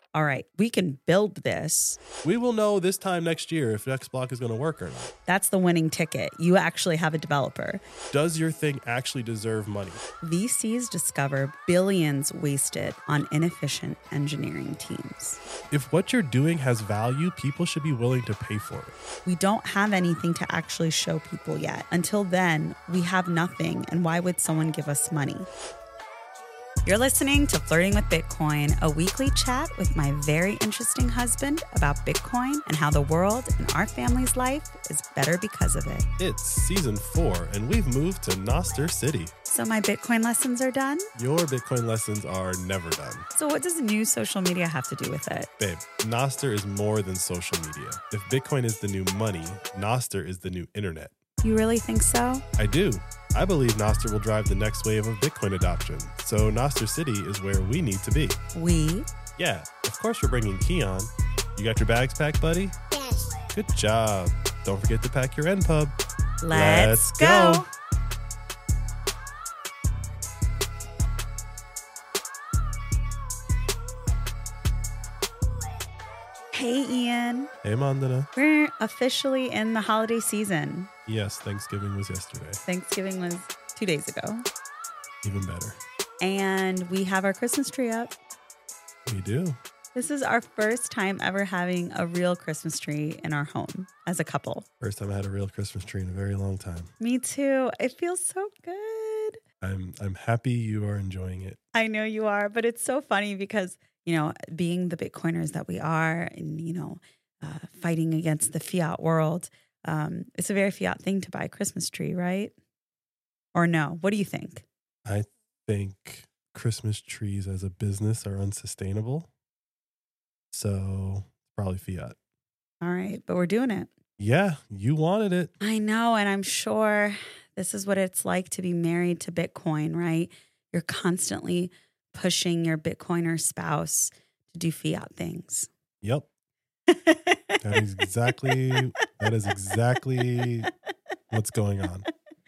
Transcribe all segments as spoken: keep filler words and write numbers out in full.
all right, we can build this. We will know this time next year if XBlock is going to work or not. That's the winning ticket. You actually have a developer. Does your thing actually deserve money? V Cs discover billions wasted on inefficient engineering teams. If what you're doing has value, people should be willing to pay for it. We don't have anything to actually show people yet. Until then, we have nothing, and why would someone give us money? You're listening to Flirting with Bitcoin, a weekly chat with my very interesting husband about Bitcoin and how the world and our family's life is better because of it. It's season four, and we've moved to Nostr City. So my Bitcoin lessons are done? Your Bitcoin lessons are never done. So what does new social media have to do with it? Babe, Nostr is more than social media. If Bitcoin is the new money, Nostr is the new internet. You really think so? I do. I believe Nostr will drive the next wave of Bitcoin adoption. So Nostr City is where we need to be. We? Yeah, of course we're bringing Keon. You got your bags packed, buddy? Yes. Good job. Don't forget to pack your N P U B. Let's, Let's go. go. Hey, Ian. Hey, Mandana. We're officially in the holiday season. Yes, Thanksgiving was yesterday. Thanksgiving was two days ago. Even better. And we have our Christmas tree up. We do. This is our first time ever having a real Christmas tree in our home as a couple. First time I had a real Christmas tree in a very long time. Me too. It feels so good. I'm I'm happy you are enjoying it. I know you are, but it's so funny because, you know, being the Bitcoiners that we are and, you know, uh, fighting against the fiat world, um, it's a very fiat thing to buy a Christmas tree, right? Or no? What do you think? I think Christmas trees as a business are unsustainable. So probably fiat. All right, but we're doing it. Yeah, you wanted it. I know, and I'm sure this is what it's like to be married to Bitcoin, right? You're constantly pushing your Bitcoiner spouse to do fiat things. Yep. That is exactly that is exactly what's going on.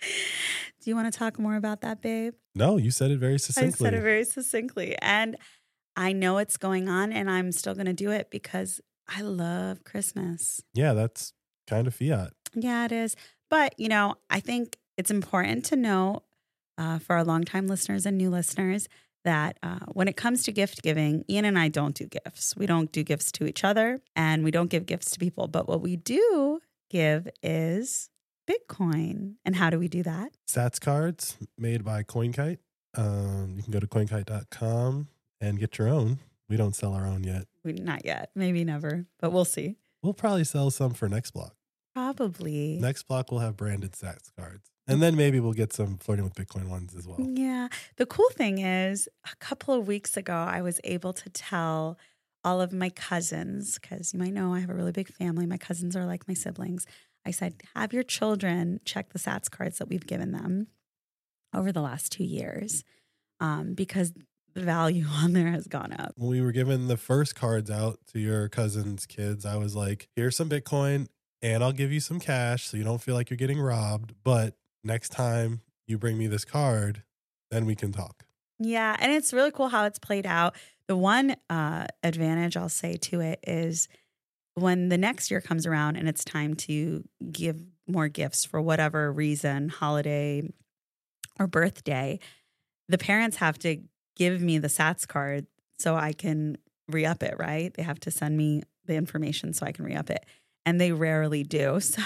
Do you want to talk more about that, babe? No, you said it very succinctly. I said it very succinctly. And I know it's going on, and I'm still going to do it because I love Christmas. Yeah, that's kind of fiat. Yeah, it is. But, you know, I think it's important to know uh, for our longtime listeners and new listeners that uh, when it comes to gift giving, Ian and I don't do gifts. We don't do gifts to each other, and we don't give gifts to people. But what we do give is Bitcoin. And how do we do that? Sats cards made by CoinKite. Um, you can go to coin kite dot com and get your own. We don't sell our own yet. We, not yet. Maybe never, but we'll see. We'll probably sell some for NextBlock. Probably. NextBlock will have branded Sats cards. And then maybe we'll get some Flirting with Bitcoin ones as well. Yeah. The cool thing is, a couple of weeks ago, I was able to tell all of my cousins, because you might know I have a really big family. My cousins are like my siblings. I said, have your children check the Sats cards that we've given them over the last two years um, because the value on there has gone up. When we were giving the first cards out to your cousins' kids, I was like, here's some Bitcoin and I'll give you some cash so you don't feel like you're getting robbed. But next time you bring me this card, then we can talk. Yeah. And it's really cool how it's played out. The one uh, advantage I'll say to it is when the next year comes around and it's time to give more gifts for whatever reason, holiday or birthday, the parents have to give me the Sats card so I can re-up it, right? They have to send me the information so I can re-up it. And they rarely do. So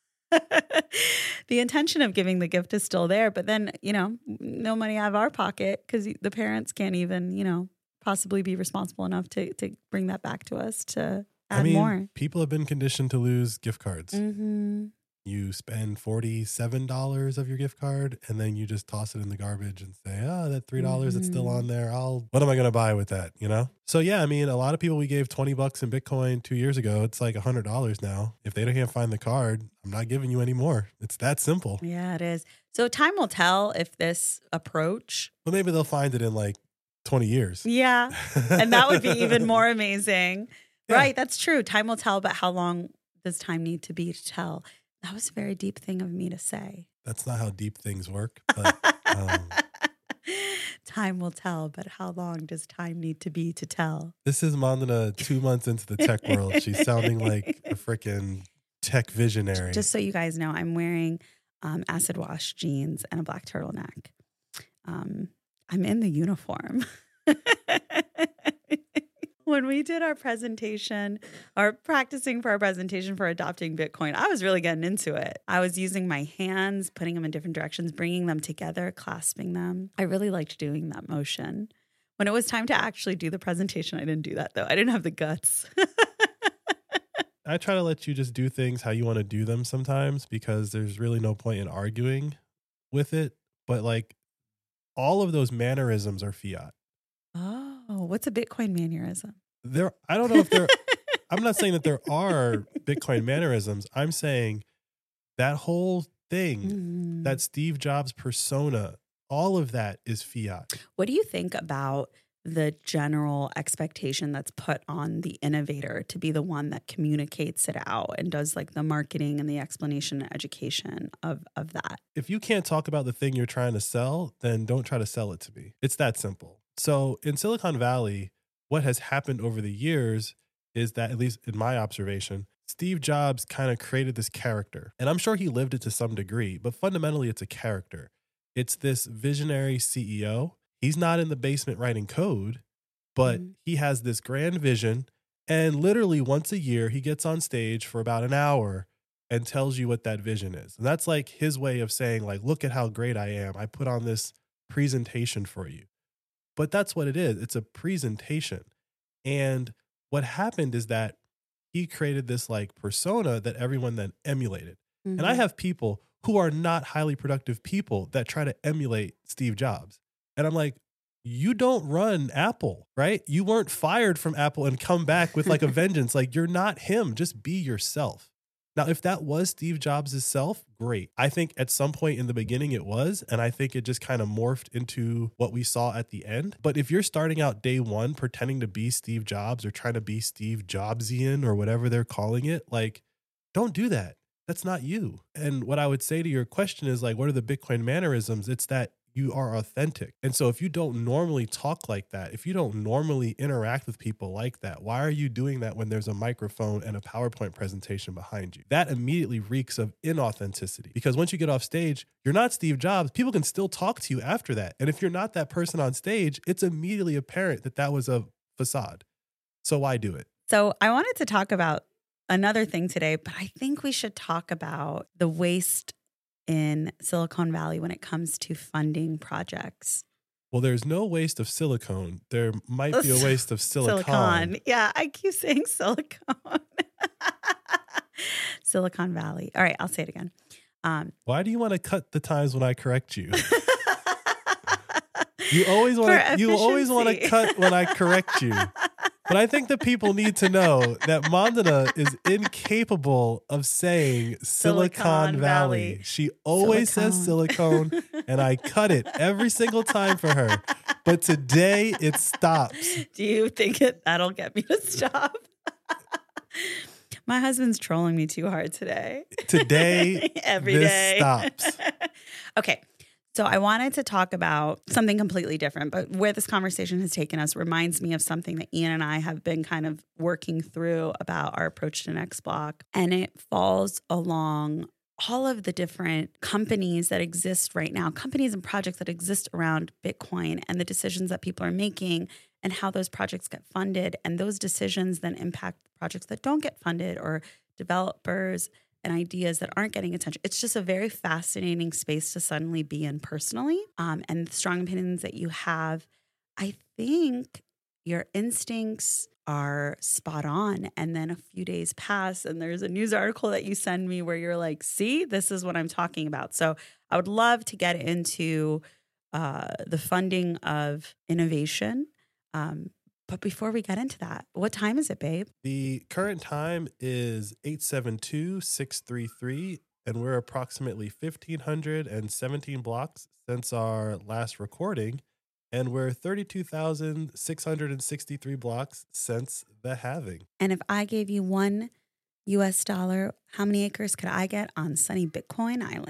the intention of giving the gift is still there. But then, you know, no money out of our pocket because the parents can't even, you know, possibly be responsible enough to, to bring that back to us to add I mean, more. People have been conditioned to lose gift cards. Mm-hmm. You spend forty-seven dollars of your gift card and then you just toss it in the garbage and say, oh, that three dollars Mm-hmm. that's still on there. I'll, what am I going to buy with that? You know? So yeah, I mean, a lot of people we gave twenty bucks in Bitcoin two years ago. It's like a hundred dollars now. If they can't find the card, I'm not giving you any more. It's that simple. Yeah, it is. So time will tell if this approach. But maybe they'll find it in like twenty years. Yeah. And that would be even more amazing. Yeah. Right. That's true. Time will tell, but how long does time need to be to tell? That was a very deep thing of me to say. That's not how deep things work. But um, Time will tell, but how long does time need to be to tell? This is Mandana two months into the tech world. She's sounding like a freaking tech visionary. Just so you guys know, I'm wearing um, acid wash jeans and a black turtleneck. Um, I'm in the uniform. When we did our presentation or practicing for our presentation for adopting Bitcoin, I was really getting into it. I was using my hands, putting them in different directions, bringing them together, clasping them. I really liked doing that motion. When it was time to actually do the presentation, I didn't do that though. I didn't have the guts. I try to let you just do things how you want to do them sometimes because there's really no point in arguing with it. But like all of those mannerisms are fiat. Oh, what's a Bitcoin mannerism? There, I don't know if there, I'm not saying that there are Bitcoin mannerisms. I'm saying that whole thing, Mm. that Steve Jobs persona, all of that is fiat. What do you think about the general expectation that's put on the innovator to be the one that communicates it out and does like the marketing and the explanation and education of, of that? If you can't talk about the thing you're trying to sell, then don't try to sell it to me. It's that simple. So in Silicon Valley, what has happened over the years is that, at least in my observation, Steve Jobs kind of created this character. And I'm sure he lived it to some degree, but fundamentally it's a character. It's this visionary C E O. He's not in the basement writing code, but mm-hmm. he has this grand vision. And literally once a year, he gets on stage for about an hour and tells you what that vision is. And that's like his way of saying, like, look at how great I am. I put on this presentation for you. But that's what it is. It's a presentation. And what happened is that he created this like persona that everyone then emulated. Mm-hmm. And I have people who are not highly productive people that try to emulate Steve Jobs. And I'm like, you don't run Apple, right? You weren't fired from Apple and come back with like a vengeance. Like, you're not him. Just be yourself. Now, if that was Steve Jobs' self, great. I think at some point in the beginning it was, and I think it just kind of morphed into what we saw at the end. But if you're starting out day one pretending to be Steve Jobs or trying to be Steve Jobsian or whatever they're calling it, like, don't do that. That's not you. And what I would say to your question is like, what are the Bitcoin mannerisms? It's that you are authentic. And so if you don't normally talk like that, if you don't normally interact with people like that, why are you doing that when there's a microphone and a PowerPoint presentation behind you? That immediately reeks of inauthenticity, because once you get off stage, you're not Steve Jobs. People can still talk to you after that. And if you're not that person on stage, it's immediately apparent that that was a facade. So why do it? So I wanted to talk about another thing today, but I think we should talk about the waste in Silicon Valley when it comes to funding projects. Well, there's no waste of silicone. There might be a waste of silicon. Silicon. Yeah, I keep saying silicone. Silicon Valley. All right, I'll say it again. Um, Why do you want to cut the times when I correct you? You always want to. You always want to cut when I correct you. But I think the people need to know that Mandana is incapable of saying Silicon, Silicon Valley. Valley. She always silicone. says silicone, and I cut it every single time for her. But today it stops. Do you think it, that'll get me to stop? My husband's trolling me too hard today. Today, every this day. stops. Okay. So I wanted to talk about something completely different, but where this conversation has taken us reminds me of something that Ian and I have been kind of working through about our approach to NextBlock. And it falls along all of the different companies that exist right now, companies and projects that exist around Bitcoin, and the decisions that people are making and how those projects get funded. And those decisions then impact projects that don't get funded or developers and ideas that aren't getting attention. It's just a very fascinating space to suddenly be in personally. Um, and the strong opinions that you have, I think your instincts are spot on. And then a few days pass and there's a news article that you send me where you're like, see, this is what I'm talking about. So I would love to get into uh, the funding of innovation. Um, But before we get into that, what time is it, babe? The current time is eight seven two, six three three, and we're approximately one thousand five hundred seventeen blocks since our last recording, and we're thirty-two thousand six hundred sixty-three blocks since the halving. And if I gave you one U S dollar, how many acres could I get on sunny Bitcoin Island?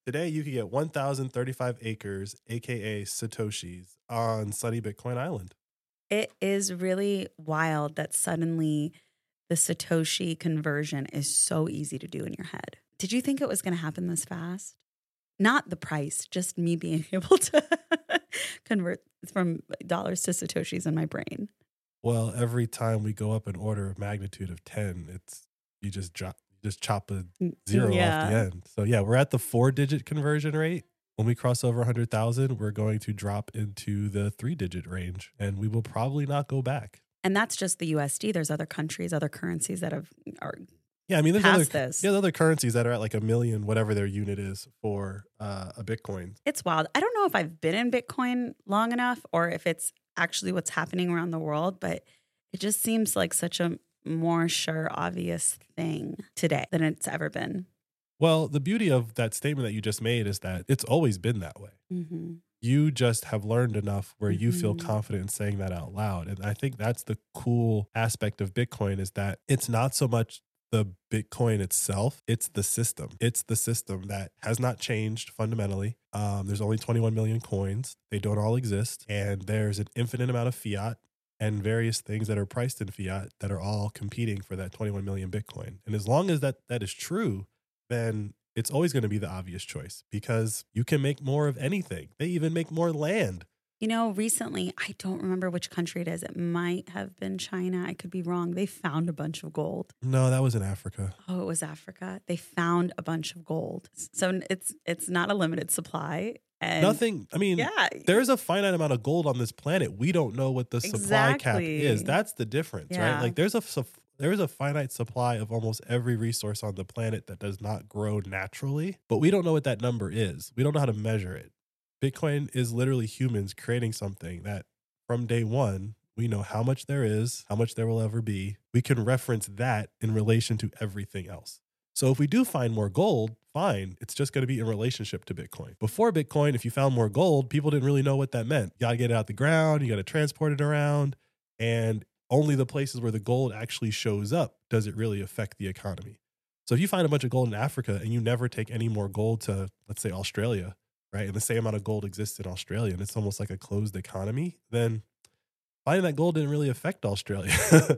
Today, you can get one thousand thirty-five acres, A K A Satoshis, on sunny Bitcoin Island. It is really wild that suddenly the Satoshi conversion is so easy to do in your head. Did you think it was going to happen this fast? Not the price, just me being able to convert from dollars to Satoshis in my brain. Well, every time we go up an order of magnitude of ten, it's you just drop, just chop a zero Yeah. off the end. So yeah, we're at the four-digit conversion rate. When we cross over one hundred thousand, we're going to drop into the three-digit range, and we will probably not go back. And that's just the U S D. There's other countries, other currencies that have are Yeah, I mean, there's past other, this. yeah, there's other currencies that are at like a million, whatever their unit is for uh, a Bitcoin. It's wild. I don't know if I've been in Bitcoin long enough or if it's actually what's happening around the world, but it just seems like such a more sure, obvious thing today than it's ever been. Well, the beauty of that statement that you just made is that it's always been that way. Mm-hmm. You just have learned enough where you feel Mhm. confident in saying that out loud. And I think that's the cool aspect of Bitcoin is that it's not so much the Bitcoin itself, it's the system. It's the system that has not changed fundamentally. Um, there's only twenty-one million coins. They don't all exist. And there's an infinite amount of fiat and various things that are priced in fiat that are all competing for that twenty-one million Bitcoin. And as long as that that is true, then it's always going to be the obvious choice because you can make more of anything. They even make more land. You know, recently, I don't remember which country it is. It might have been China. I could be wrong. They found a bunch of gold. No, that was in Africa. Oh, it was Africa. They found a bunch of gold. So it's it's not a limited supply. And Nothing. I mean, yeah, there's a finite amount of gold on this planet. We don't know what the supply cap Exactly. is. That's the difference, Yeah. right? Like there's a sup- there's a finite supply of almost every resource on the planet that does not grow naturally, but we don't know what that number is. We don't know how to measure it. Bitcoin is literally humans creating something that from day one, we know how much there is, how much there will ever be. We can reference that in relation to everything else. So if we do find more gold, fine. It's just going to be in relationship to Bitcoin. Before Bitcoin, if you found more gold, people didn't really know what that meant. You got to get it out the ground. You got to transport it around. And only the places where the gold actually shows up does it really affect the economy. So if you find a bunch of gold in Africa and you never take any more gold to, let's say, Australia, right? And the same amount of gold exists in Australia and it's almost like a closed economy, then finding that gold didn't really affect Australia.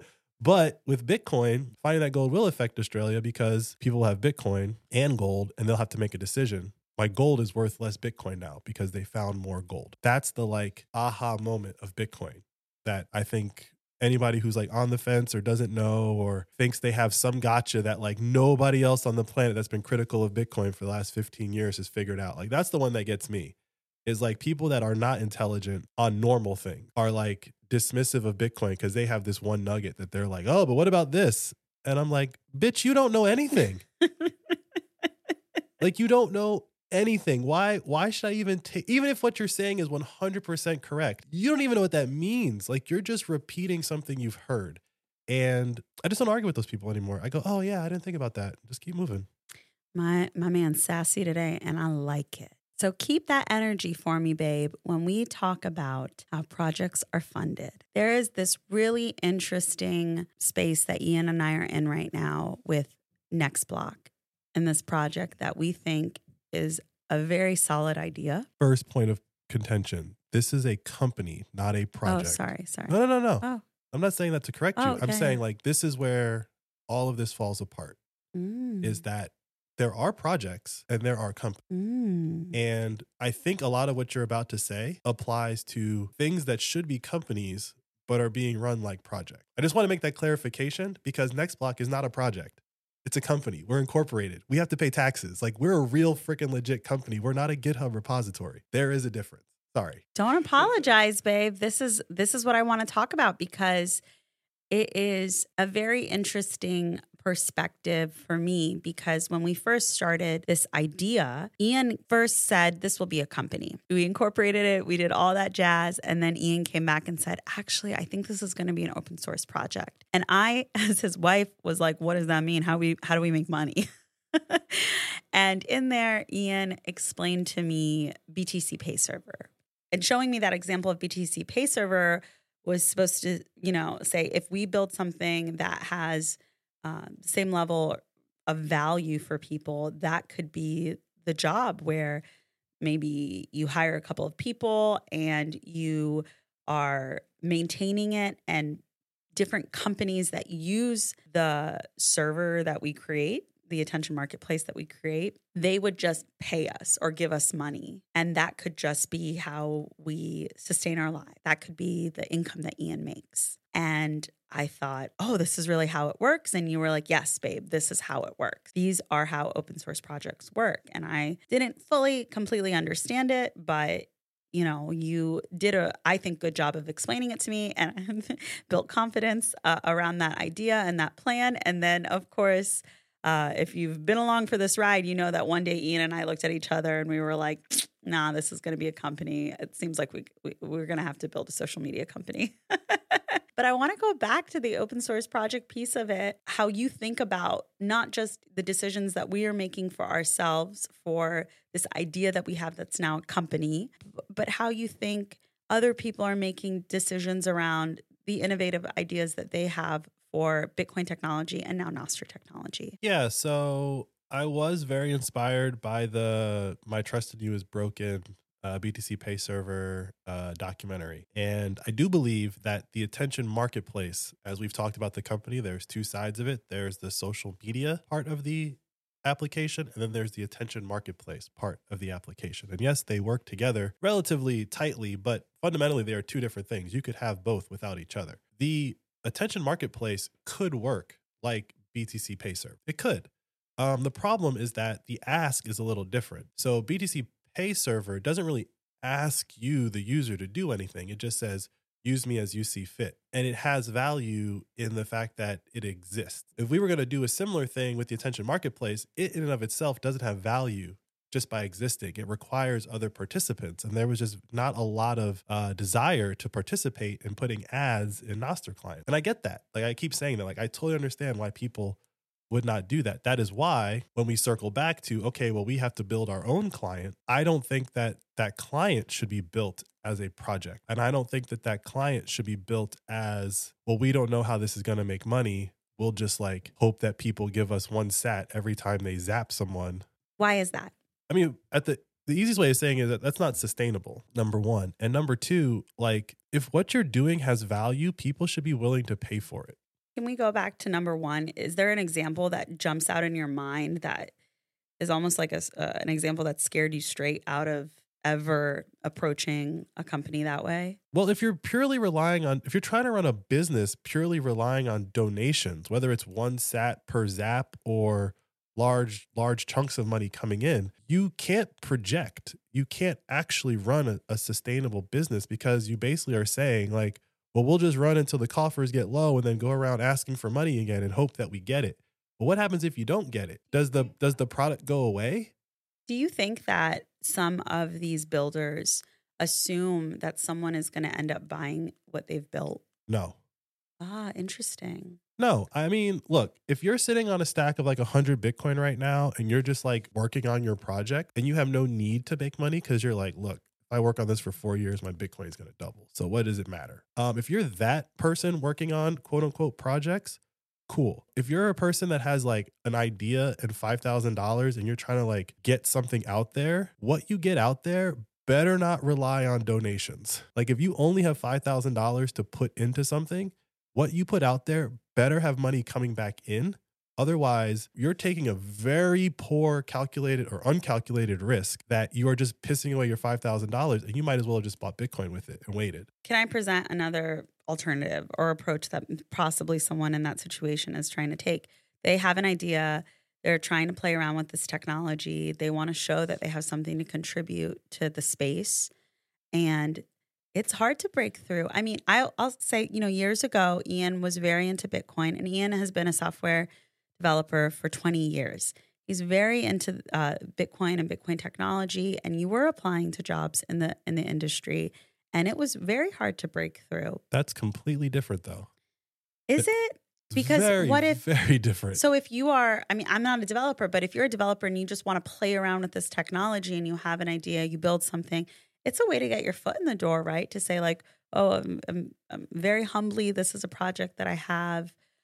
But with Bitcoin, finding that gold will affect Australia because people have Bitcoin and gold and they'll have to make a decision. My gold is worth less Bitcoin now because they found more gold. That's the like aha moment of Bitcoin that I think anybody who's like on the fence or doesn't know or thinks they have some gotcha that like nobody else on the planet that's been critical of Bitcoin for the last fifteen years has figured out. Like that's the one that gets me. Is like people that are not intelligent on normal things are like dismissive of Bitcoin because they have this one nugget that they're like, oh, but what about this? And I'm like, bitch, you don't know anything. Like you don't know anything. Why, why should I even take, even if what you're saying is one hundred percent correct, you don't even know what that means. Like you're just repeating something you've heard. And I just don't argue with those people anymore. I go, oh yeah, I didn't think about that. Just keep moving. my my man's sassy today, and I like it. So keep that energy for me, babe, when we talk about how projects are funded. There is this really interesting space that Ian and I are in right now with NextBlock and this project that we think is a very solid idea. First point of contention. This is a company, not a project. Oh, sorry, sorry. No, no, no, no. Oh. I'm not saying that to correct you. Oh, I'm okay. saying like this is where all of this falls apart. Mm. Is that there are projects and there are companies. Mm. And I think a lot of what you're about to say applies to things that should be companies but are being run like projects. I just want to make that clarification because NextBlock is not a project. It's a company. We're incorporated. We have to pay taxes. Like we're a real freaking legit company. We're not a GitHub repository. There is a difference. Sorry. Don't apologize, babe. This is this is what I want to talk about because it is a very interesting perspective for me because when we first started this idea, Ian first said this will be a company. We incorporated it, we did all that jazz, and then Ian came back and said, actually, I think this is going to be an open source project. And I, as his wife, was like, what does that mean? How we how do we make money? And in there, Ian explained to me B T C Pay Server. And showing me that example of B T C Pay Server was supposed to, you know, say if we build something that has um, same level of value for people, that could be the job where maybe you hire a couple of people and you are maintaining it, and different companies that use the server that we create, the attention marketplace that we create, they would just pay us or give us money. And that could just be how we sustain our life. That could be the income that Ian makes. And I thought, oh, this is really how it works. And you were like, yes, babe, this is how it works. These are how open source projects work. And I didn't fully, completely understand it, but you know, you did a, I think, good job of explaining it to me, and built confidence uh, around that idea and that plan. And then, of course, uh, if you've been along for this ride, you know that one day Ian and I looked at each other and we were like, nah, this is going to be a company. It seems like we, we, we're going to have to build a social media company. But I want to go back to the open source project piece of it, how you think about not just the decisions that we are making for ourselves for this idea that we have that's now a company, but how you think other people are making decisions around the innovative ideas that they have for Bitcoin technology and now Nostr technology. Yeah, so I was very inspired by the My Trust in You is Broken Uh, B T C Pay Server uh, documentary. And I do believe that the attention marketplace, as we've talked about the company, there's two sides of it. There's the social media part of the application, and then there's the attention marketplace part of the application. And yes, they work together relatively tightly, but fundamentally they are two different things. You could have both without each other. The attention marketplace could work like B T C Pay Server. It could. Um, the problem is that the ask is a little different. So B T C Pay Server doesn't really ask you, the user, to do anything. It just says, use me as you see fit. And it has value in the fact that it exists. If we were going to do a similar thing with the attention marketplace, it in and of itself doesn't have value just by existing. It requires other participants. And there was just not a lot of uh, desire to participate in putting ads in Nostr clients. And I get that. Like I keep saying that, like I totally understand why people would not do that. That is why when we circle back to, okay, well, we have to build our own client. I don't think that that client should be built as a project. And I don't think that that client should be built as, well, we don't know how this is going to make money. We'll just like hope that people give us one sat every time they zap someone. Why is that? I mean, at the, the easiest way of saying is that that's not sustainable, number one. And number two, like if what you're doing has value, people should be willing to pay for it. Can we go back to number one? Is there an example that jumps out in your mind that is almost like a, uh, an example that scared you straight out of ever approaching a company that way? Well, if you're purely relying on, if you're trying to run a business purely relying on donations, whether it's one sat per zap or large, large chunks of money coming in, you can't project. You can't actually run a, a sustainable business because you basically are saying like, well, we'll just run until the coffers get low and then go around asking for money again and hope that we get it. But what happens if you don't get it? Does the does the product go away? Do you think that some of these builders assume that someone is going to end up buying what they've built? No. Ah, interesting. No, I mean, look, if you're sitting on a stack of like one hundred Bitcoin right now and you're just like working on your project and you have no need to make money because you're like, look, if I work on this for four years, my Bitcoin is going to double. So what does it matter? Um, if you're that person working on quote unquote projects, cool. If you're a person that has like an idea and five thousand dollars and you're trying to like get something out there, what you get out there better not rely on donations. Like if you only have five thousand dollars to put into something, what you put out there better have money coming back in. Otherwise, you're taking a very poor calculated or uncalculated risk that you are just pissing away your five thousand dollars and you might as well have just bought Bitcoin with it and waited. Can I present another alternative or approach that possibly someone in that situation is trying to take? They have an idea. They're trying to play around with this technology. They want to show that they have something to contribute to the space. And it's hard to break through. I mean, I'll, I'll say, you know, years ago, Ian was very into Bitcoin, and Ian has been a software developer for twenty years. He's very into uh, Bitcoin and Bitcoin technology, and you were applying to jobs in the in the industry, and it was very hard to break through. That's completely different, though. Is it? Because very, what if very different? So if you are, I mean, I'm not a developer, but if you're a developer and you just want to play around with this technology and you have an idea, you build something, it's a way to get your foot in the door, right? To say like, oh, I'm, I'm, I'm very humbly, this is a project that I have.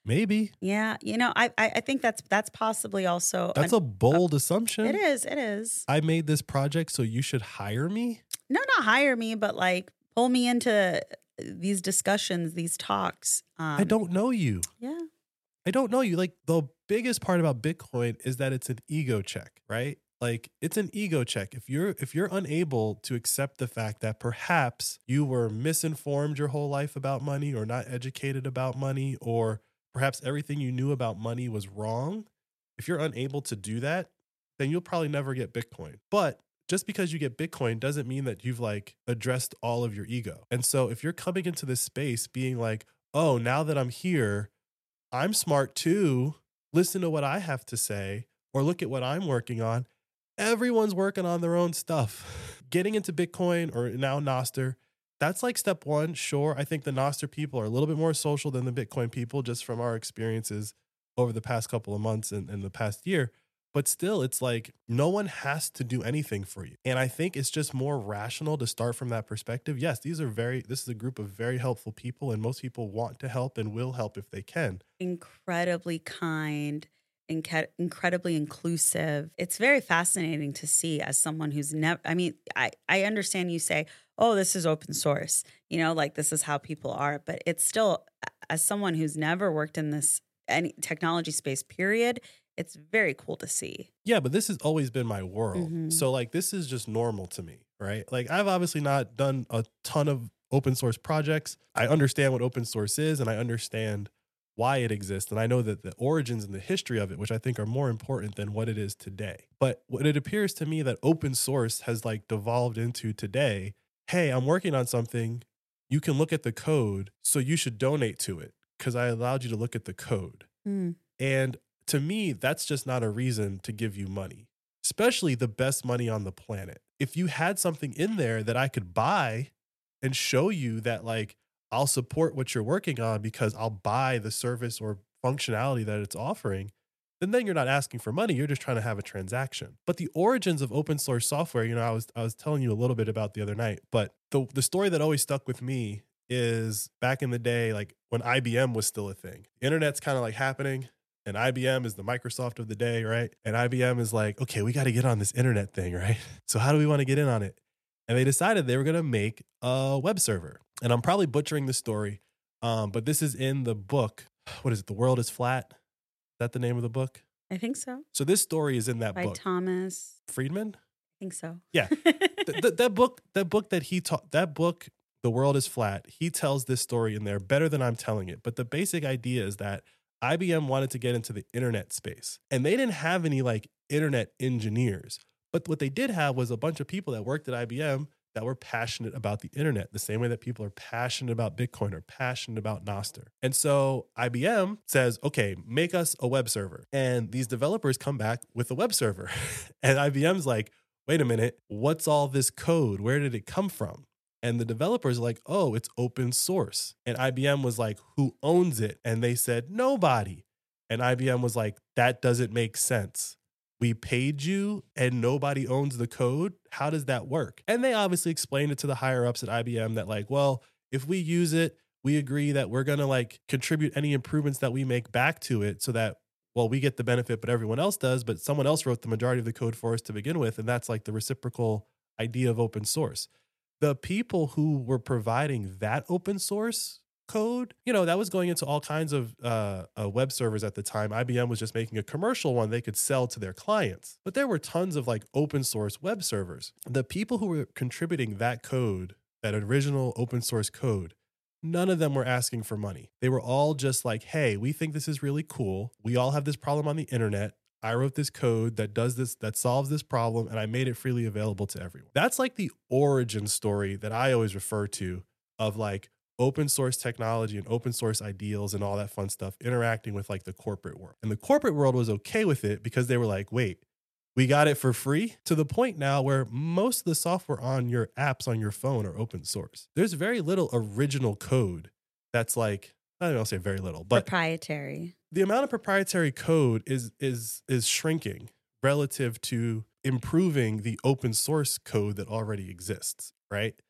Maybe. Yeah, you know, I I I think that's that's possibly also That's an, a bold assumption. it is, it is. I made this project, so you should hire me? No, not hire me, but like pull me into these discussions, these talks. Um, I don't know you. Yeah. I don't know you. Like, the biggest part about Bitcoin is that it's an ego check, right? Like, it's an ego check. If you're if you're unable to accept the fact that perhaps you were misinformed your whole life about money, or not educated about money, or perhaps everything you knew about money was wrong, if you're unable to do that, then you'll probably never get Bitcoin. But just because you get Bitcoin doesn't mean that you've like addressed all of your ego. And so if you're coming into this space being like, oh, now that I'm here, I'm smart too, listen to what I have to say, or look at what I'm working on. Everyone's working on their own stuff. Getting into Bitcoin, or now Nostr, that's like step one. Sure, I think the Nostr people are a little bit more social than the Bitcoin people, just from our experiences over the past couple of months and, and the past year. But still, it's like no one has to do anything for you. And I think it's just more rational to start from that perspective. Yes, these are very, this is a group of very helpful people, and most people want to help and will help if they can. Incredibly kind, inca- incredibly inclusive. It's very fascinating to see as someone who's never, I mean, I, I understand you say, oh, this is open source, you know, like this is how people are, but it's still, as someone who's never worked in this any technology space, period, it's very cool to see. Yeah, but this has always been my world. Mm-hmm. So like, this is just normal to me, right? Like, I've obviously not done a ton of open source projects. I understand what open source is, and I understand why it exists. And I know that the origins and the history of it, which I think are more important than what it is today. But what it appears to me that open source has like devolved into today, hey, I'm working on something. You can look at the code, so you should donate to it because I allowed you to look at the code. Mm. And to me, that's just not a reason to give you money, especially the best money on the planet. If you had something in there that I could buy and show you that, like, I'll support what you're working on because I'll buy the service or functionality that it's offering, then then you're not asking for money. You're just trying to have a transaction. But the origins of open source software, you know, I was I was telling you a little bit about the other night, but the the story that always stuck with me is back in the day, like when I B M was still a thing. The internet's kind of like happening. And I B M is the Microsoft of the day, right? And I B M is like, okay, we got to get on this internet thing, right? So how do we want to get in on it? And they decided they were going to make a web server. And I'm probably butchering the story, um, but this is in the book. What is it? The World is Flat. Is that the name of the book? I think so. So this story is in that By book. Thomas Friedman? I think so. Yeah. Th- th- that book, that book that he taught, that book, The World is Flat, he tells this story in there better than I'm telling it. But the basic idea is that I B M wanted to get into the internet space, and they didn't have any like internet engineers. But what they did have was a bunch of people that worked at I B M that were passionate about the internet, the same way that people are passionate about Bitcoin or passionate about Nostr. And so I B M says, okay, make us a web server. And these developers come back with a web server. And I B M's like, wait a minute, what's all this code? Where did it come from? And the developers are like, oh, it's open source. And I B M was like, who owns it? And they said, nobody. And I B M was like, that doesn't make sense. We paid you and nobody owns the code. How does that work? And they obviously explained it to the higher ups at I B M that like, well, if we use it, we agree that we're going to like contribute any improvements that we make back to it so that, well, we get the benefit, but everyone else does. But someone else wrote the majority of the code for us to begin with. And that's like the reciprocal idea of open source. The people who were providing that open source code, you know, that was going into all kinds of uh, uh, web servers at the time. I B M was just making a commercial one they could sell to their clients. But there were tons of like open source web servers. The people who were contributing that code, that original open source code, none of them were asking for money. They were all just like, hey, we think this is really cool. We all have this problem on the internet. I wrote this code that does this, that solves this problem, and I made it freely available to everyone. That's like the origin story that I always refer to of like open source technology and open source ideals and all that fun stuff interacting with like the corporate world. And the corporate world was okay with it because they were like, wait, we got it for free, to the point now where most of the software on your apps on your phone are open source. There's very little original code that's like, I don't know, I'll say very little, but proprietary. The amount of proprietary code is is is shrinking relative to improving the open source code that already exists, right?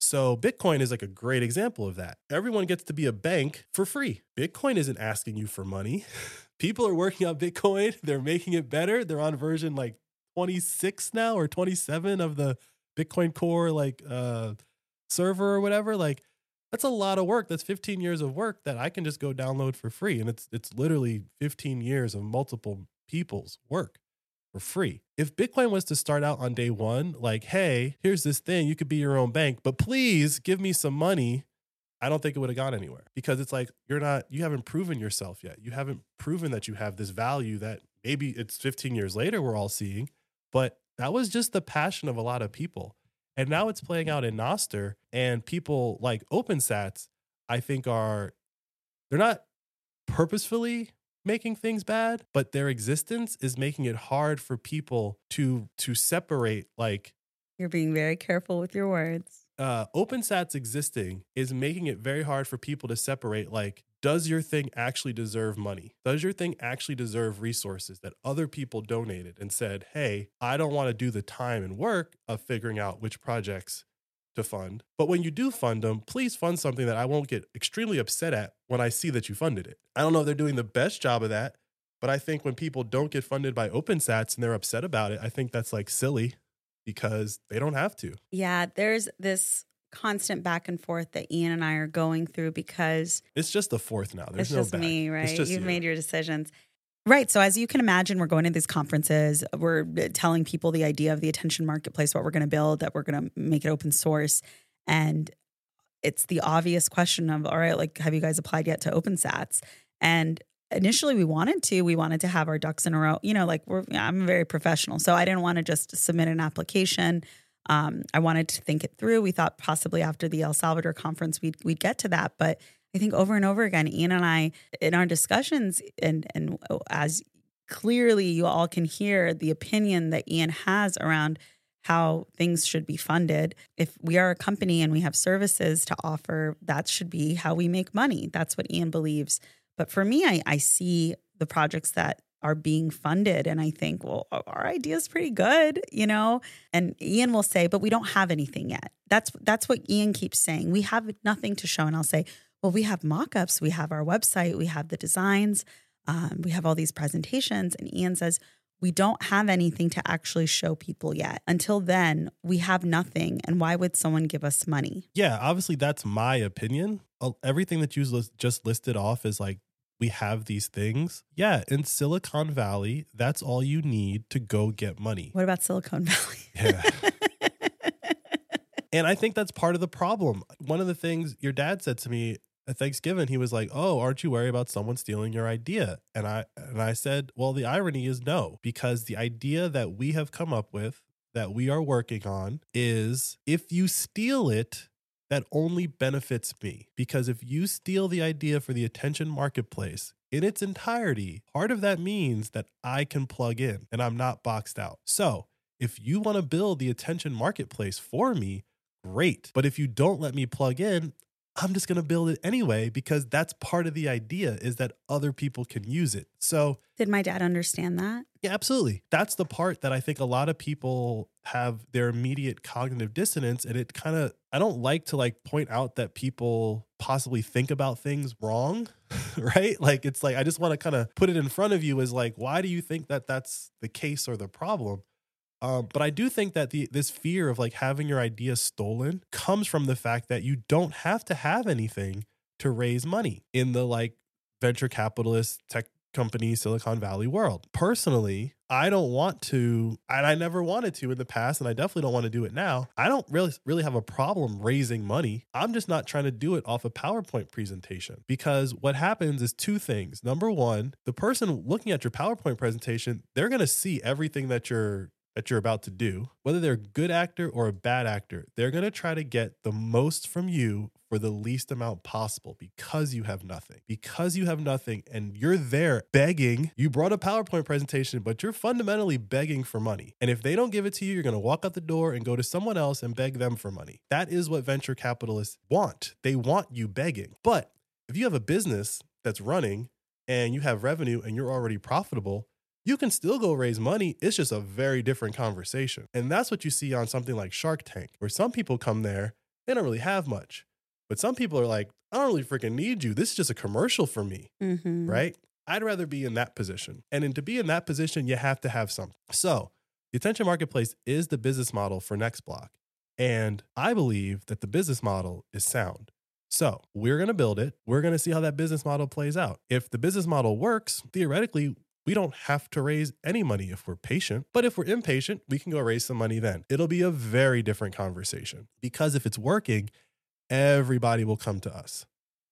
So Bitcoin is like a great example of that. Everyone gets to be a bank for free. Bitcoin isn't asking you for money. People are working on Bitcoin. They're making it better. They're on version like twenty-six now or twenty-seven of the Bitcoin Core like uh, server or whatever. Like that's a lot of work. That's fifteen years of work that I can just go download for free. And it's it's literally fifteen years of multiple people's work for free. If Bitcoin was to start out on day one, like, hey, here's this thing, you could be your own bank, but please give me some money, I don't think it would have gone anywhere, because it's like, you're not, you haven't proven yourself yet. You haven't proven that you have this value that maybe it's fifteen years later we're all seeing, but that was just the passion of a lot of people. And now it's playing out in Nostr, and people like OpenSats, I think are, they're not purposefully making things bad, but their existence is making it hard for people to to separate. Like, you're being very careful with your words. Uh, OpenSats existing is making it very hard for people to separate, like, does your thing actually deserve money? Does your thing actually deserve resources that other people donated and said, hey, I don't want to do the time and work of figuring out which projects to fund. But when you do fund them, please fund something that I won't get extremely upset at when I see that you funded it. I don't know if they're doing the best job of that, but I think when people don't get funded by OpenSats and they're upset about it, I think that's like silly because they don't have to. Yeah, there's this constant back and forth that Ian and I are going through because it's just the fourth now. There's it's no just back. me, right? It's just You've you. made your decisions. Right. So as you can imagine, we're going to these conferences. We're telling people the idea of the attention marketplace, what we're going to build, that we're going to make it open source. And it's the obvious question of, all right, like, have you guys applied yet to OpenSats? And initially we wanted to, we wanted to have our ducks in a row. You know, like we're, I'm very professional. So I didn't want to just submit an application. Um, I wanted to think it through. We thought possibly after the El Salvador conference, we'd, we'd get to that. But I think over and over again, Ian and I, in our discussions, and, and as clearly you all can hear the opinion that Ian has around how things should be funded. If we are a company and we have services to offer, that should be how we make money. That's what Ian believes. But for me, I, I see the projects that are being funded and I think, well, our idea is pretty good, you know? And Ian will say, but we don't have anything yet. That's that's what Ian keeps saying. We have nothing to show. And I'll say, well, we have mock-ups. We have our website. We have the designs. Um, we have all these presentations. And Ian says, we don't have anything to actually show people yet. Until then, we have nothing. And why would someone give us money? Yeah, obviously that's my opinion. Everything that you just listed off is like, we have these things. Yeah, in Silicon Valley, that's all you need to go get money. What about Silicon Valley? Yeah. And I think that's part of the problem. One of the things your dad said to me at Thanksgiving, he was like, oh, aren't you worried about someone stealing your idea? And I and I said, well, the irony is no, because the idea that we have come up with, that we are working on, is if you steal it, that only benefits me. Because if you steal the idea for the attention marketplace in its entirety, part of that means that I can plug in and I'm not boxed out. So if you want to build the attention marketplace for me, great. But if you don't let me plug in, I'm just going to build it anyway, because that's part of the idea, is that other people can use it. So did my dad understand that? Yeah, absolutely. That's the part that I think a lot of people have their immediate cognitive dissonance. And it kind of, I don't like to like point out that people possibly think about things wrong, right? Like, it's like, I just want to kind of put it in front of you as like, why do you think that that's the case or the problem? Um, but I do think that the this fear of like having your idea stolen comes from the fact that you don't have to have anything to raise money in the like venture capitalist tech company Silicon Valley world. Personally, I don't want to, and I never wanted to in the past, and I definitely don't want to do it now. I don't really really have a problem raising money. I'm just not trying to do it off a PowerPoint presentation, because what happens is two things. Number one, the person looking at your PowerPoint presentation, they're going to see everything that you're that you're about to do, whether they're a good actor or a bad actor. They're going to try to get the most from you for the least amount possible, because you have nothing, because you have nothing. And you're there begging. You brought a PowerPoint presentation, but you're fundamentally begging for money. And if they don't give it to you, you're going to walk out the door and go to someone else and beg them for money. That is what venture capitalists want. They want you begging. But if you have a business that's running and you have revenue and you're already profitable, you can still go raise money. It's just a very different conversation. And that's what you see on something like Shark Tank, where some people come there They don't really have much. But some people are like, I don't really freaking need you. This is just a commercial for me, Mm-hmm. right? I'd rather be in that position. And in, to be in that position, you have to have something. So the attention marketplace is the business model for NextBlock. And I believe that the business model is sound. So we're going to build it. We're going to see how that business model plays out. If the business model works, theoretically, we don't have to raise any money if we're patient. But if we're impatient, we can go raise some money then. It'll be a very different conversation because if it's working, everybody will come to us.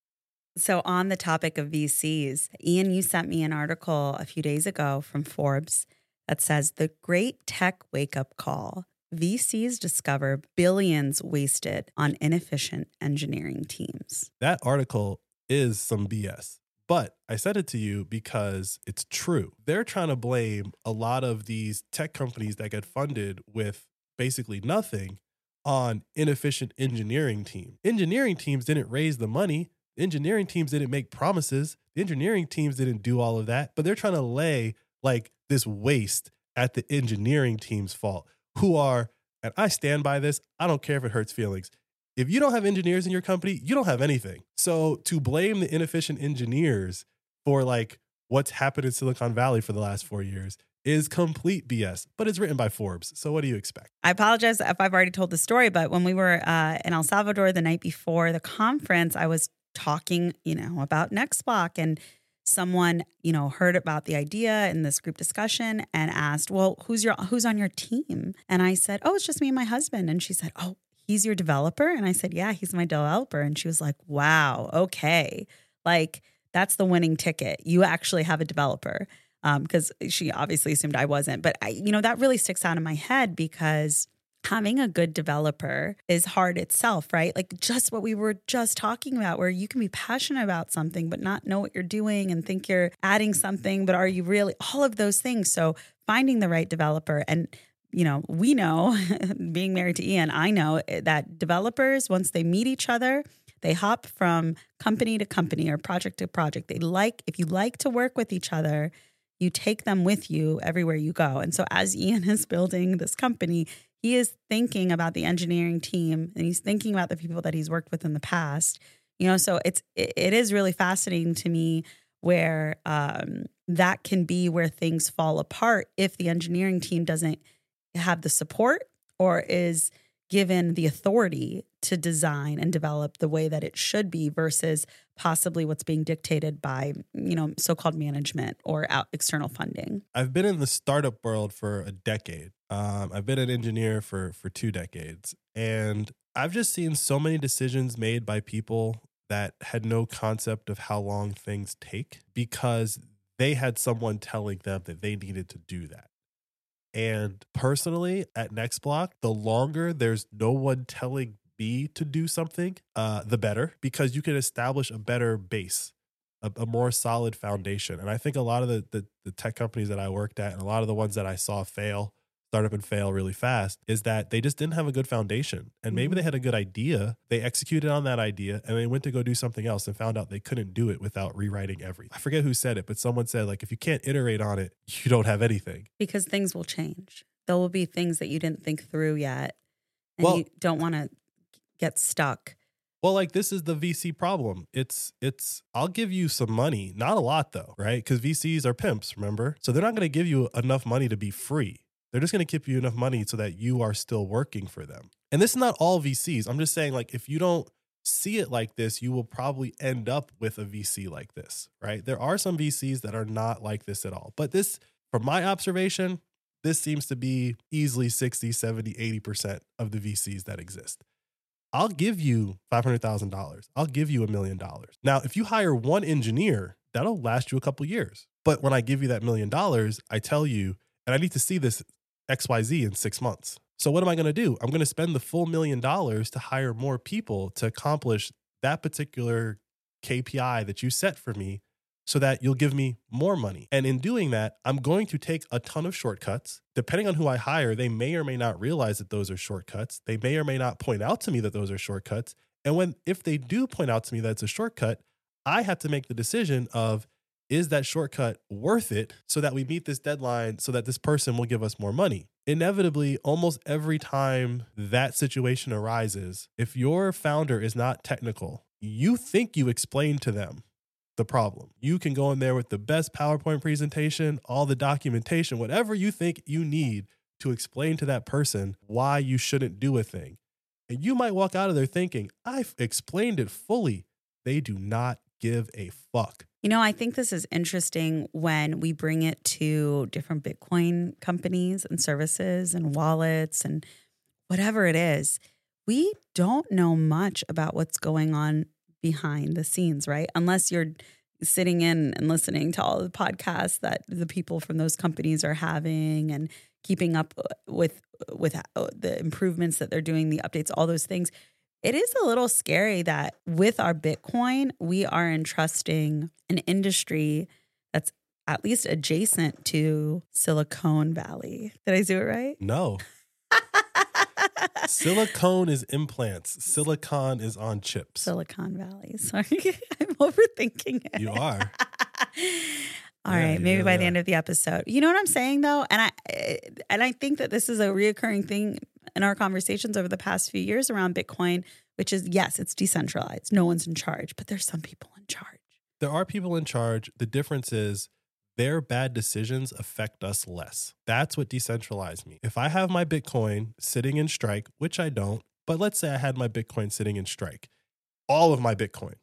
So on the topic of V Cs, Ian, you sent me an article a few days ago from Forbes that says the great tech wake-up call. V Cs discover billions wasted on inefficient engineering teams. That article is some B S, but I said it to you because it's true. They're trying to blame a lot of these tech companies that get funded with basically nothing on inefficient engineering teams. Engineering teams didn't raise the money. Engineering teams didn't make promises. The engineering teams didn't do all of that, but they're trying to lay like this waste at the engineering team's fault, who are, and I stand by this, I don't care if it hurts feelings. If you don't have engineers in your company, you don't have anything. So to blame the inefficient engineers for like what's happened in Silicon Valley for the last four years is complete B S, but it's written by Forbes. So what do you expect? I apologize if I've already told the story, but when we were uh, in El Salvador the night before the conference, I was talking, you know, about NextBlock, and someone, you know, heard about the idea in this group discussion and asked, well, who's your, who's on your team? And I said, oh, it's just me and my husband. And she said, oh, he's your developer? And I said, yeah, he's my developer. And she was like, wow, okay. Like that's the winning ticket. You actually have a developer. Um, because she obviously assumed I wasn't, but I, you know, that really sticks out in my head because having a good developer is hard itself, right? Like just what we were just talking about, where you can be passionate about something, but not know what you're doing and think you're adding something, but are you really, all of those things. So finding the right developer, and, you know, we know being married to Ian, I know that developers, once they meet each other, they hop from company to company or project to project. They like, if you like to work with each other, you take them with you everywhere you go. And so as Ian is building this company, he is thinking about the engineering team and he's thinking about the people that he's worked with in the past. You know, so it's it, it is really fascinating to me where um, that can be where things fall apart if the engineering team doesn't have the support or is given the authority to design and develop the way that it should be versus possibly what's being dictated by, you know, so-called management or out external funding. I've been in the startup world for a decade. Um, I've been an engineer for for two decades, and I've just seen so many decisions made by people that had no concept of how long things take because they had someone telling them that they needed to do that. And personally, at NextBlock, the longer there's no one telling me to do something, uh, the better, because you can establish a better base, a, a more solid foundation. And I think a lot of the, the the tech companies that I worked at and a lot of the ones that I saw fail, start up and fail really fast, is that they just didn't have a good foundation. And maybe they had a good idea, they executed on that idea, and they went to go do something else and found out they couldn't do it without rewriting everything. I forget who said it, but someone said, like, if you can't iterate on it, you don't have anything. Because things will change. There will be things that you didn't think through yet, and well, you don't want to get stuck. Well, like this is the V C problem. It's, it's, I'll give you some money, not a lot though, right? Because V Cs are pimps, remember? So they're not going to give you enough money to be free. They're just going to give you enough money so that you are still working for them. And this is not all V Cs. I'm just saying, like, if you don't see it like this, you will probably end up with a V C like this, right? There are some V Cs that are not like this at all. But this, from my observation, this seems to be easily sixty, seventy, eighty percent of the V Cs that exist. I'll give you five hundred thousand dollars. I'll give you a million dollars. Now, if you hire one engineer, that'll last you a couple years. But when I give you that million dollars, I tell you, and I need to see this X Y Z in six months. So what am I going to do? I'm going to spend the full million dollars to hire more people to accomplish that particular K P I that you set for me so that you'll give me more money. And in doing that, I'm going to take a ton of shortcuts. Depending on who I hire, they may or may not realize that those are shortcuts. They may or may not point out to me that those are shortcuts. And when, if they do point out to me that it's a shortcut, I have to make the decision of, is that shortcut worth it so that we meet this deadline so that this person will give us more money? Inevitably, almost every time that situation arises, if your founder is not technical, you think you explained to them the problem. You can go in there with the best PowerPoint presentation, all the documentation, whatever you think you need to explain to that person why you shouldn't do a thing. And you might walk out of there thinking, I've explained it fully. They do not give a fuck. You know, I think this is interesting when we bring it to different Bitcoin companies and services and wallets and whatever it is. We don't know much about what's going on behind the scenes, right? Unless you're sitting in and listening to all the podcasts that the people from those companies are having and keeping up with with the improvements that they're doing, the updates, all those things. It is a little scary that with our Bitcoin, we are entrusting an industry that's at least adjacent to Silicon Valley. Did I do it right? No. Silicone is implants. Silicon is on chips. Silicon Valley. Sorry, I'm overthinking it. You are. All yeah, right, maybe really by the are. end of the episode. You know what I'm saying, though? And I and I think that this is a reoccurring thing in our conversations over the past few years around Bitcoin, which is, yes, it's decentralized. No one's in charge, but there's some people in charge. There are people in charge. The difference is their bad decisions affect us less. That's what decentralized means. If I have my Bitcoin sitting in Strike, which I don't, but let's say I had my Bitcoin sitting in Strike, all of my Bitcoin.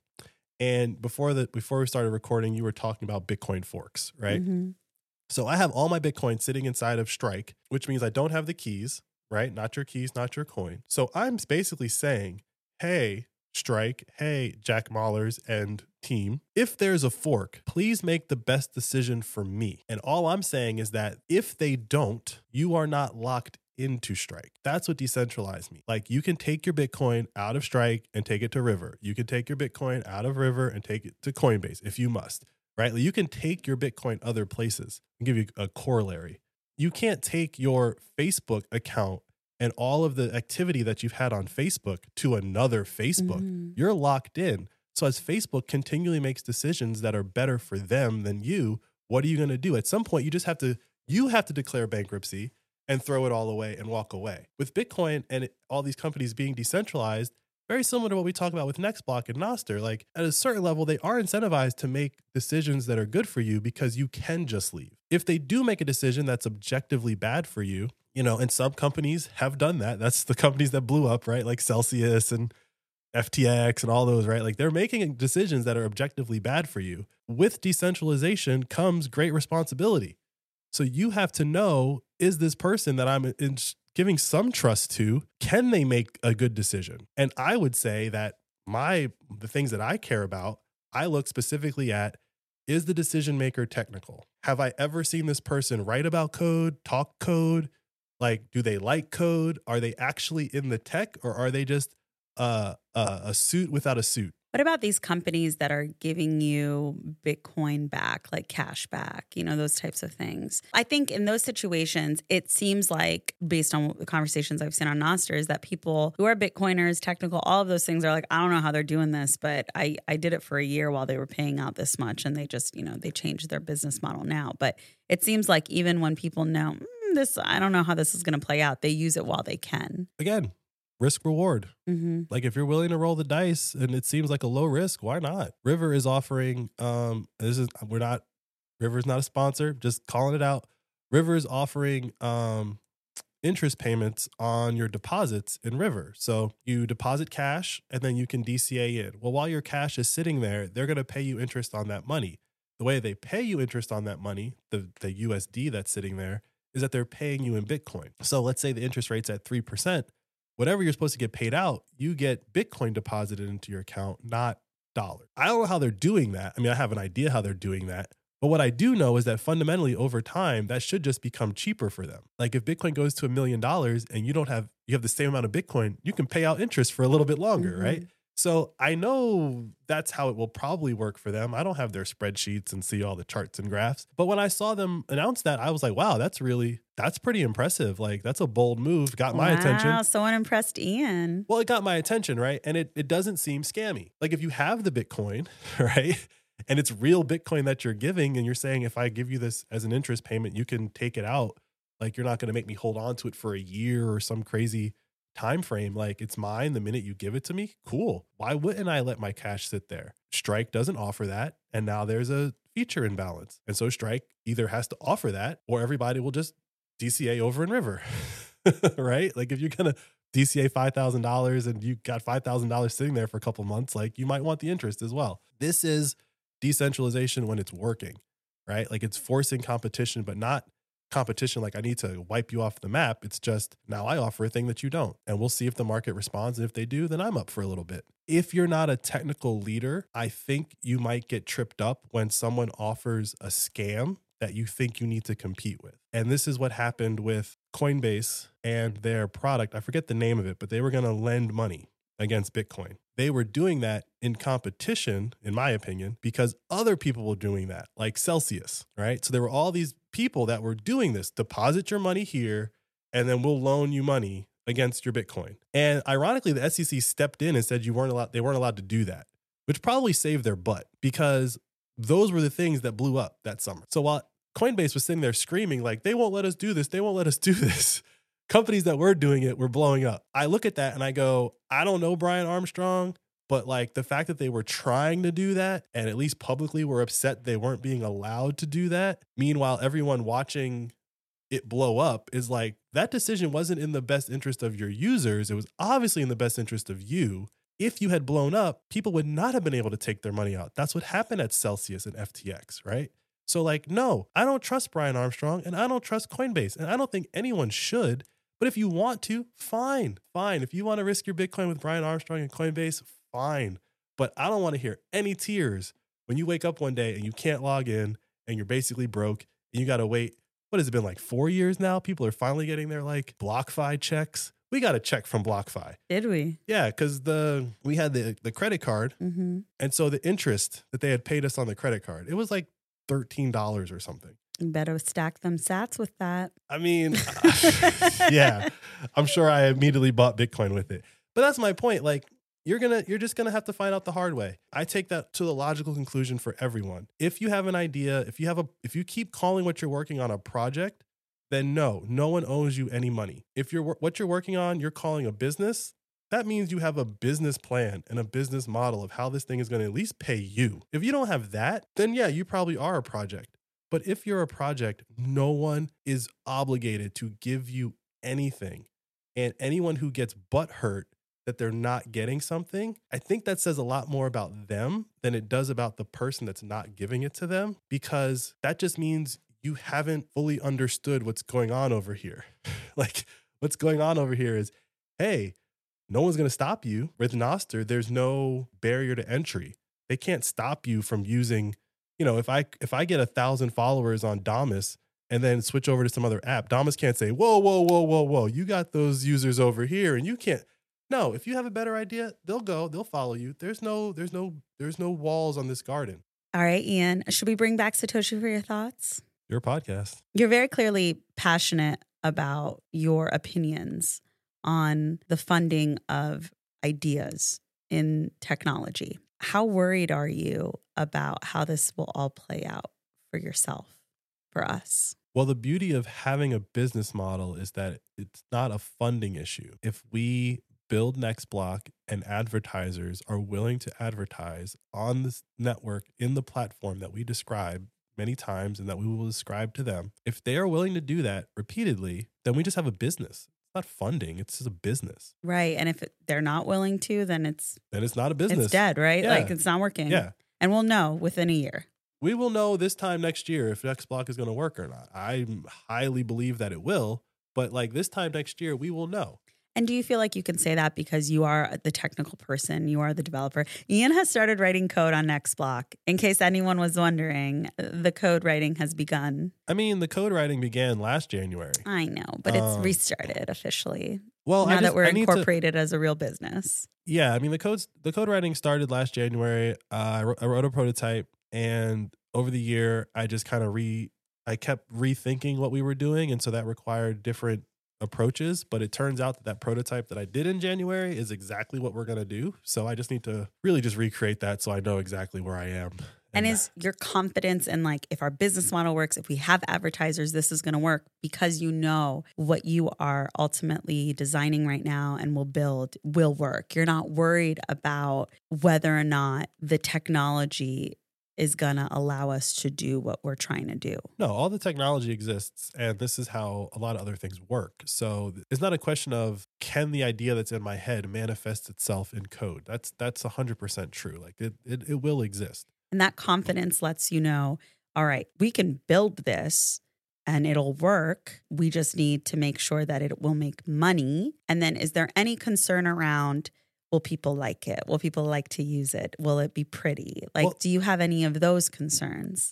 And before the before we started recording, you were talking about Bitcoin forks, right? Mm-hmm. So I have all my Bitcoin sitting inside of Strike, which means I don't have the keys, right? Not your keys, not your coin. So I'm basically saying, hey, Strike, hey, Jack Mahlers and team, if there's a fork, please make the best decision for me. And all I'm saying is that if they don't, you are not locked into Strike. That's what decentralized means. Like, you can take your Bitcoin out of Strike and take it to River. You can take your Bitcoin out of River and take it to Coinbase if you must, right? Like, you can take your Bitcoin other places. I'll give you a corollary. You can't take your Facebook account and all of the activity that you've had on Facebook to another Facebook. Mm-hmm. You're locked in. So as Facebook continually makes decisions that are better for them than you, what are you going to do? At some point, you just have to, you have to declare bankruptcy and throw it all away and walk away. With Bitcoin and it, all these companies being decentralized, very similar to what we talk about with Nextblock and Nostr, like at a certain level, they are incentivized to make decisions that are good for you because you can just leave. If they do make a decision that's objectively bad for you, you know, and some companies have done that. That's the companies that blew up, right? Like Celsius and F T X and all those, right? Like, they're making decisions that are objectively bad for you. With decentralization comes great responsibility. So you have to know, is this person that I'm in, giving some trust to, can they make a good decision? And I would say that my, the things that I care about, I look specifically at, is the decision maker technical? Have I ever seen this person write about code, talk code? Like, do they like code? Are they actually in the tech, or are they just uh, uh, a suit without a suit? What about these companies that are giving you Bitcoin back, like cash back, you know, those types of things? I think in those situations, it seems like, based on the conversations I've seen on Nostr, is that people who are Bitcoiners, technical, all of those things are like, I don't know how they're doing this, but I, I did it for a year while they were paying out this much, and they just, you know, they changed their business model now. But it seems like even when people know, mm, this, I don't know how this is going to play out, they use it while they can. Again, risk reward. Mm-hmm. Like, if you're willing to roll the dice and it seems like a low risk, why not? River is offering, um, this is, we're not, River's not a sponsor, just calling it out. River is offering um, interest payments on your deposits in River. So you deposit cash and then you can D C A in. Well, while your cash is sitting there, they're going to pay you interest on that money. The way they pay you interest on that money, the, the U S D that's sitting there, is that they're paying you in Bitcoin. So let's say the interest rate's at three percent. Whatever you're supposed to get paid out, you get Bitcoin deposited into your account, not dollars. I don't know how they're doing that. I mean, I have an idea how they're doing that. But what I do know is that fundamentally over time, that should just become cheaper for them. Like, if Bitcoin goes to a million dollars and you don't have, you have the same amount of Bitcoin, you can pay out interest for a little bit longer, Mm-hmm. right? So I know that's how it will probably work for them. I don't have their spreadsheets and see all the charts and graphs. But when I saw them announce that, I was like, wow, that's really, that's pretty impressive. Like, that's a bold move. Got my wow, attention. Wow, someone impressed Ian. Well, it got my attention, right? And it, it doesn't seem scammy. Like, if you have the Bitcoin, right, And it's real Bitcoin that you're giving. And you're saying, if I give you this as an interest payment, you can take it out. Like, you're not going to make me hold on to it for a year or some crazy time frame. Like, it's mine the minute you give it to me. Cool. Why wouldn't I let my cash sit there? Strike doesn't offer that. And now there's a feature imbalance. And so Strike either has to offer that, or everybody will just D C A over in River, right? Like, if you're going to D C A five thousand dollars and you got five thousand dollars sitting there for a couple months, like, you might want the interest as well. This is decentralization when it's working, right? Like, it's forcing competition, but not competition like I need to wipe you off the map. It's just, now I offer a thing that you don't, and we'll see if the market responds. And if they do, then I'm up for a little bit. If you're not a technical leader, I think you might get tripped up when someone offers a scam that you think you need to compete with. And this is what happened with Coinbase and their product. I forget the name of it, but they were going to lend money against Bitcoin. They were doing that in competition, in my opinion, because other people were doing that, like Celsius, right? So there were all these people that were doing this. Deposit your money here, and then we'll loan you money against your Bitcoin. And ironically, the S E C stepped in and said you weren't allowed, they weren't allowed to do that, which probably saved their butt, because those were the things that blew up that summer. So while Coinbase was sitting there screaming like, they won't let us do this, they won't let us do this, companies that were doing it were blowing up. I look at that and I go, I don't know Brian Armstrong, but like, the fact that they were trying to do that and at least publicly were upset they weren't being allowed to do that. Meanwhile, everyone watching it blow up is like, that decision wasn't in the best interest of your users. It was obviously in the best interest of you. If you had blown up, people would not have been able to take their money out. That's what happened at Celsius and F T X, right? So like, no, I don't trust Brian Armstrong and I don't trust Coinbase, and I don't think anyone should. But if you want to, fine, fine. If you want to risk your Bitcoin with Brian Armstrong and Coinbase, fine. But I don't want to hear any tears when you wake up one day and you can't log in and you're basically broke and you got to wait. What has it been, like four years now? People are finally getting their like BlockFi checks. We got a check from BlockFi. Did we? Yeah, because the we had the, the credit card. Mm-hmm. And so the interest that they had paid us on the credit card, it was like thirteen dollars or something. You better stack them sats with that. I mean, yeah, I'm sure I immediately bought Bitcoin with it. But that's my point. Like, you're gonna, you're just gonna have to find out the hard way. I take that to the logical conclusion for everyone. If you have an idea, if you have a, if you keep calling what you're working on a project, then no, no one owes you any money. If you're what you're working on, you're calling a business, that means you have a business plan and a business model of how this thing is going to at least pay you. If you don't have that, then yeah, you probably are a project. But if you're a project, no one is obligated to give you anything. And anyone who gets butthurt that they're not getting something, I think that says a lot more about them than it does about the person that's not giving it to them, because that just means you haven't fully understood what's going on over here. Like, what's going on over here is, hey, no one's going to stop you. With Nostr, there's no barrier to entry. They can't stop you from using, you know, if I if I get a thousand followers on Damus and then switch over to some other app, Damus can't say, whoa, whoa, whoa, whoa, whoa, you got those users over here and you can't. No, if you have a better idea, they'll go, they'll follow you. There's no, there's no, there's no walls on this garden. All right, Ian, should we bring back Satoshi for your thoughts? Your podcast. You're very clearly passionate about your opinions on the funding of ideas in technology. How worried are you about how this will all play out for yourself, for us? Well, the beauty of having a business model is that it's not a funding issue. If we build NextBlock and advertisers are willing to advertise on this network in the platform that we describe many times and that we will describe to them, if they are willing to do that repeatedly, then we just have a business. It's not funding, it's just a business. Right. And if they're not willing to, then it's then it's not a business. It's dead, right? Yeah. Like, it's not working. Yeah. And we'll know within a year. We will know this time next year if NextBlock is going to work or not. I highly believe that it will, but like this time next year, we will know. And do you feel like you can say that because you are the technical person, you are the developer? Ian has started writing code on NextBlock. In case anyone was wondering, the code writing has begun. I mean, the code writing began last January. I know, but it's um, restarted officially. Well, now I just, that we're I incorporated to, as a real business. Yeah, I mean, the codes, the code writing started last January. Uh, I, wrote, I wrote a prototype, and over the year, I just kind of re, I kept rethinking what we were doing, and so that required different approaches, but it turns out that that prototype that I did in January is exactly what we're going to do. So I just need to really just recreate that so I know exactly where I am And is your confidence in like, if our business model works, if we have advertisers, this is going to work because you know what you are ultimately designing right now and will build will work. You're not worried about whether or not the technology is going to allow us to do what we're trying to do. No, all the technology exists, and this is how a lot of other things work. So it's not a question of can the idea that's in my head manifest itself in code. That's that's one hundred percent true. Like it, it, it will exist. And that confidence lets you know, all right, we can build this and it'll work. We just need to make sure that it will make money. And then is there any concern around, will people like it? Will people like to use it? Will it be pretty? Like, well, do you have any of those concerns?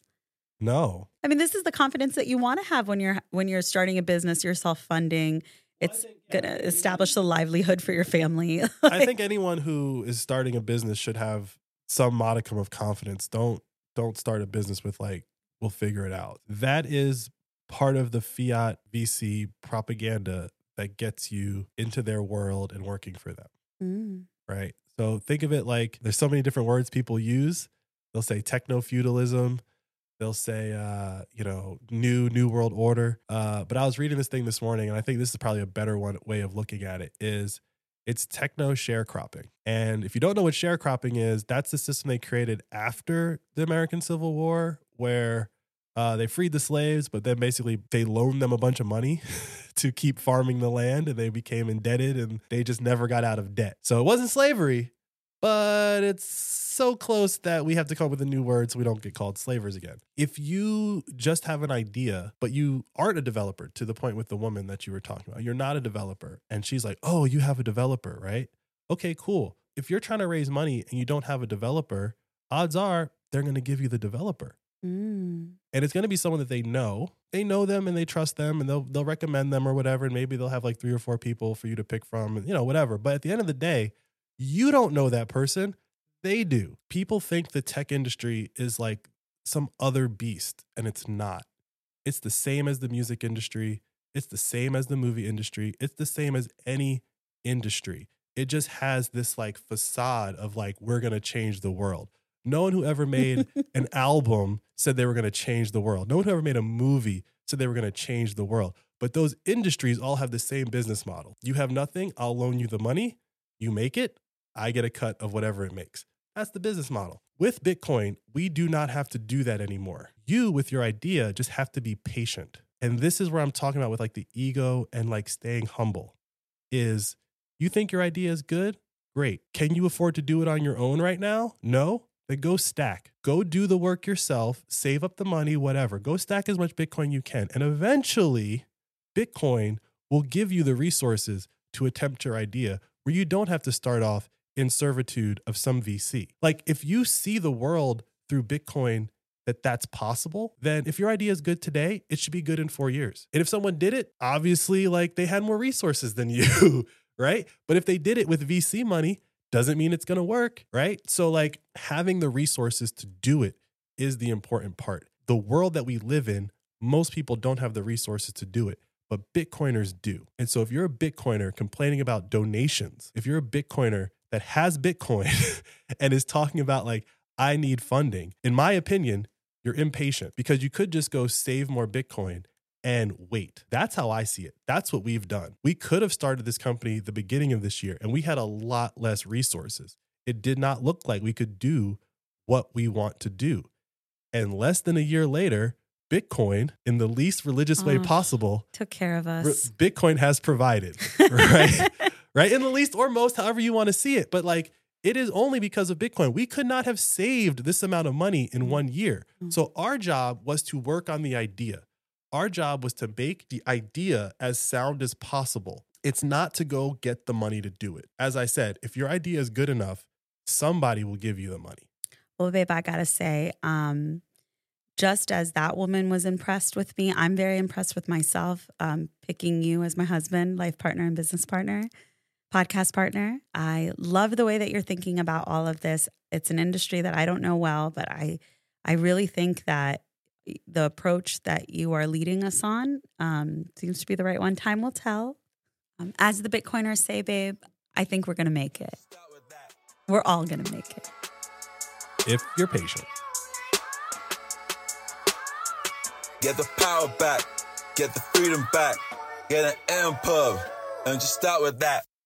No. I mean, this is the confidence that you want to have when you're when you're starting a business, you're self-funding. It's well, going to yeah, establish a livelihood for your family. Like, I think anyone who is starting a business should have some modicum of confidence. Don't don't start a business with like, we'll figure it out. That is part of the fiat V C propaganda that gets you into their world and working for them. Mm. Right? So think of it like there's so many different words people use. They'll say techno-feudalism. They'll say, uh, you know, new, new world order. Uh, but I was reading this thing this morning, and I think this is probably a better one way of looking at it, is it's techno sharecropping. And if you don't know what sharecropping is, that's the system they created after the American Civil War, where uh, they freed the slaves, but then basically they loaned them a bunch of money to keep farming the land, and they became indebted, and they just never got out of debt. So it wasn't slavery, but it's so close that we have to come up with a new word so we don't get called slavers again. If you just have an idea, but you aren't a developer, to the point with the woman that you were talking about, you're not a developer, and she's like, oh, you have a developer, right? Okay, cool. If you're trying to raise money and you don't have a developer, odds are they're going to give you the developer. Mm. And it's going to be someone that they know. They know them and they trust them, and they'll they'll recommend them or whatever, and maybe they'll have like three or four people for you to pick from, and you know, whatever. But at the end of the day, you don't know that person. They do. People think the tech industry is like some other beast, and it's not. It's the same as the music industry. It's the same as the movie industry. It's the same as any industry. It just has this like facade of like, we're going to change the world. No one who ever made an album said they were going to change the world. No one who ever made a movie said they were going to change the world. But those industries all have the same business model. You have nothing, I'll loan you the money. You make it, I get a cut of whatever it makes. That's the business model. With Bitcoin, we do not have to do that anymore. You, with your idea, just have to be patient. And this is where I'm talking about with like the ego and like staying humble. Is you think your idea is good? Great. Can you afford to do it on your own right now? No? Then go stack. Go do the work yourself. Save up the money, whatever. Go stack as much Bitcoin you can. And eventually, Bitcoin will give you the resources to attempt your idea where you don't have to start off in servitude of some V C. Like if you see the world through Bitcoin that that's possible, then if your idea is good today, it should be good in four years. And if someone did it, obviously like they had more resources than you, right? But if they did it with V C money, doesn't mean it's going to work, right? So like having the resources to do it is the important part. The world that we live in, most people don't have the resources to do it, but Bitcoiners do. And so if you're a Bitcoiner complaining about donations, if you're a Bitcoiner that has Bitcoin and is talking about like, I need funding, in my opinion, you're impatient because you could just go save more Bitcoin and wait. That's how I see it. That's what we've done. We could have started this company the beginning of this year and we had a lot less resources. It did not look like we could do what we want to do. And less than a year later, Bitcoin, in the least religious oh, way possible, took care of us. Bitcoin has provided, right? Right? In the least or most, however you want to see it. But like, it is only because of Bitcoin. We could not have saved this amount of money in one year. Mm-hmm. So our job was to work on the idea. Our job was to make the idea as sound as possible. It's not to go get the money to do it. As I said, if your idea is good enough, somebody will give you the money. Well, babe, I got to say, um, just as that woman was impressed with me, I'm very impressed with myself, um, picking you as my husband, life partner, and business partner, podcast partner. I love the way that you're thinking about all of this. It's an industry that I don't know well, but I, I really think that the approach that you are leading us on um, seems to be the right one. Time will tell. Um, as the Bitcoiners say, babe, I think we're going to make it. We're all going to make it. If you're patient. get the power back, get the freedom back, get an M pub, and just start with that.